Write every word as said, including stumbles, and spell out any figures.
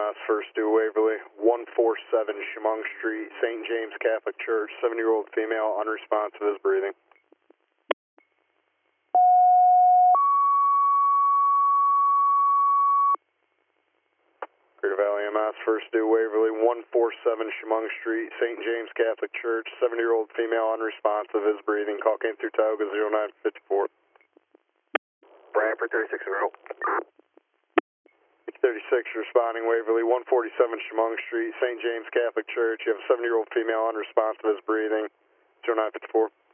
S, first due Waverly, one forty-seven Chemung Street, Saint James Catholic Church, seventy-year-old female, unresponsive, is breathing. Greater Valley M S, first due Waverly, one forty-seven Chemung Street, Saint James Catholic Church, seventy-year-old female, unresponsive, is breathing. Call came through Tioga zero nine fifty-four. Bradford thirty-six zero. thirty-six responding Waverly, one forty-seven Chemung Street, Saint James Catholic Church. You have a seventy-year-old female, unresponsive, is breathing. zero nine fifty-four.